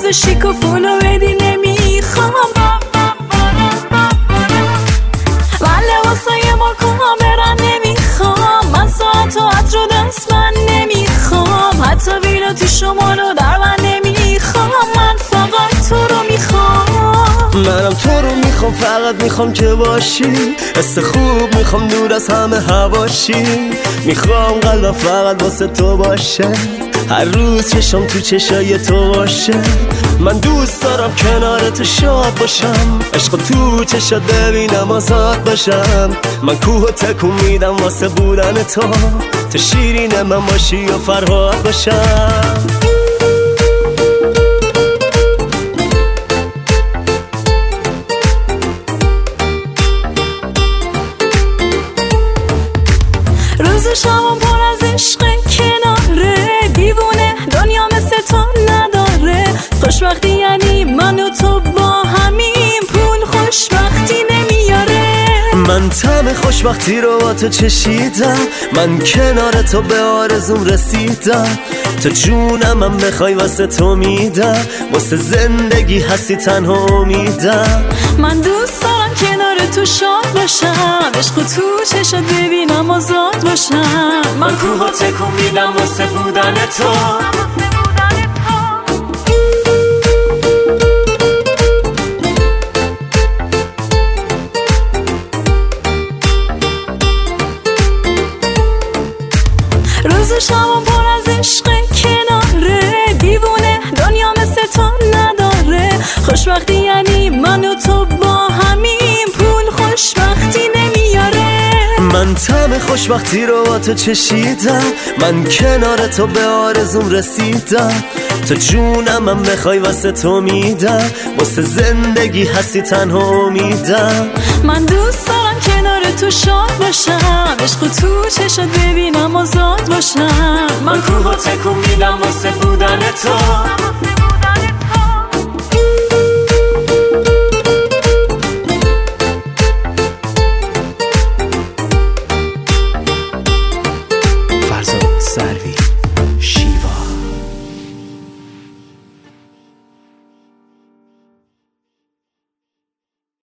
روز شیک و فولو بدی نمیخوام، من لباسای مارکو برن نمیخوام، من ساعت و عطر و دست من نمیخوام، حتی ویلا تو شمالو در من نمیخوام، من فقط تو رو میخوام. منم تو رو میخوام، فقط میخوام که باشی، حس خوب میخوام دور از همه هواشی، میخوام قلبم فقط واسه تو باشه، هر روز چشم تو چشای تو باشه، من دوست دارم کنار تو شاد باشم، عشق تو چشات ببینم آزاد باشم، من کوه تکون میدم واسه بودن تو، تو شیرین من باشی و فرهاد باشم. روز شبم پر از عشق کناره، دیوونه دنیا مثل تو نداره، خوشبختی یعنی من و تو با همین، پول خوشبختی نمیاره. من طعم خوشبختی رو با تو چشیدم، من کنار تو به آرزوم رسیدم، تو جونم من بخوای واسه تو میدم، واسه زندگی هستی تنها امیدم، من دوست دارم کنار تو شاد باشم، عشق تو چشات ببینم آزاد باشم، من کوه تکون میدم واسه بودن تو. روز شبم پر از عشق کناره، دیوونه دنیا مثل تو نداره، خوشبختی یعنی من و تو با همین، پول خوشبختی نمیاره. من طعم خوشبختی رو با تو چشیدم، من کنار تو به آرزوم رسیدم، تو جونم من بخوای واسه تو میدم، واسه زندگی هستی تنها امیدم، من دوست دارم کنار تو شاد باشم، عشق تو چشات ببینم آزاد باشم، من کوه تکون میدم واسه بودن تو.